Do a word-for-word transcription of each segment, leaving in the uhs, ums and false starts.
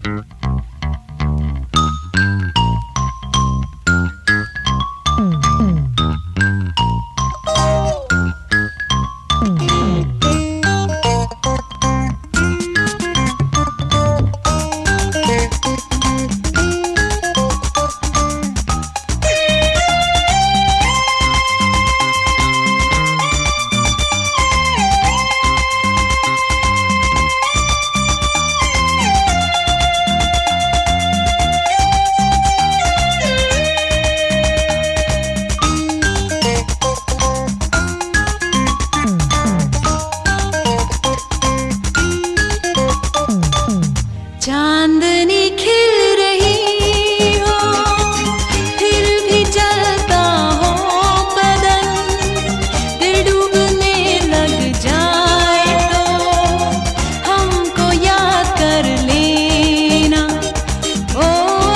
चांदनी खिल रही हो फिर भी जलता हो बदन, दिल डूबने लग जाए तो हमको याद कर लेना। ओ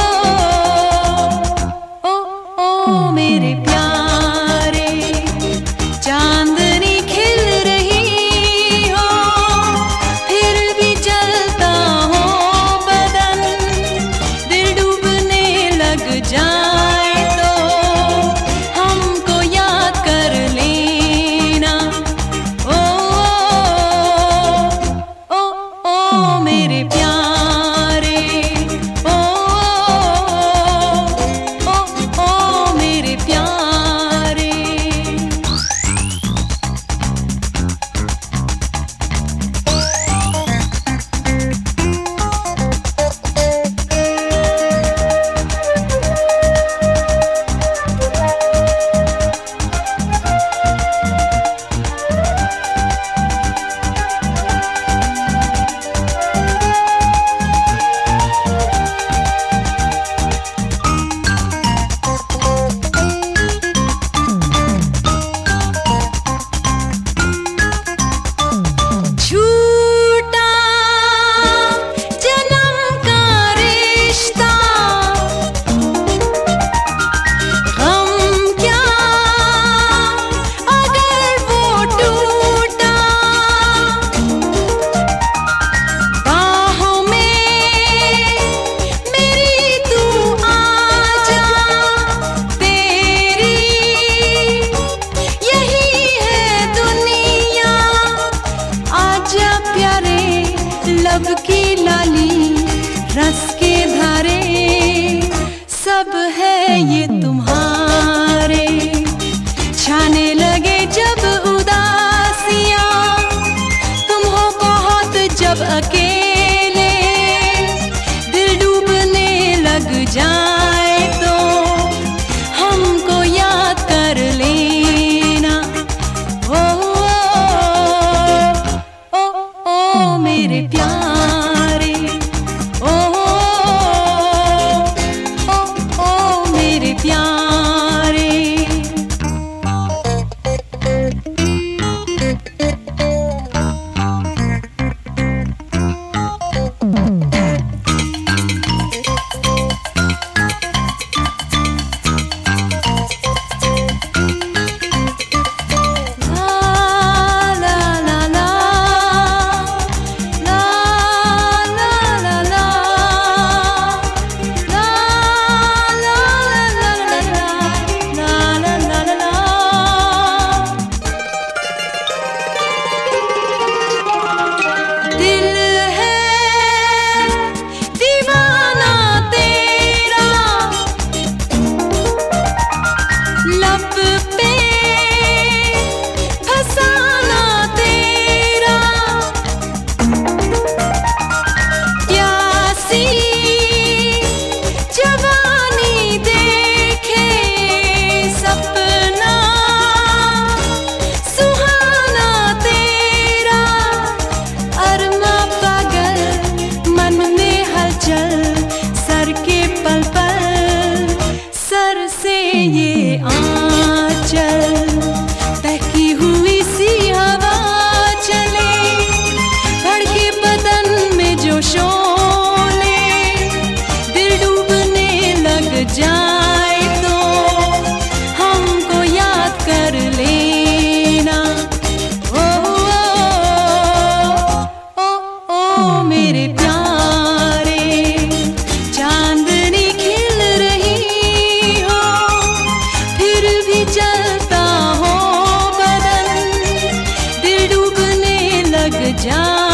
ओ ओ मेरे प्यारे, चांदनी खिल रही हो फिर भी जलता हो जाए तो हमको याद कर लेना। ओ ओ ओ मेरे प्यारे, ओ ओ ओ मेरे प्यारे। लब की लाली रस के धारे सब है ये तुम्हारे, छाने लगे जब उदासियां तुम हो बहुत जब अकेले, दिल डूबने लग जाए तो हमको याद कर लेना। ओ ओ ओ ओ मेरे प्यारे, ओ ओ ओ मेरे प्यारे। ये आंचल बहकी हुई सी हवा चले, भड़के बदन में जो शोले, दिल डूबने लग जाए तो हमको याद कर लेना। ओ ओ ओ, ओ मेरे प्यारे। जा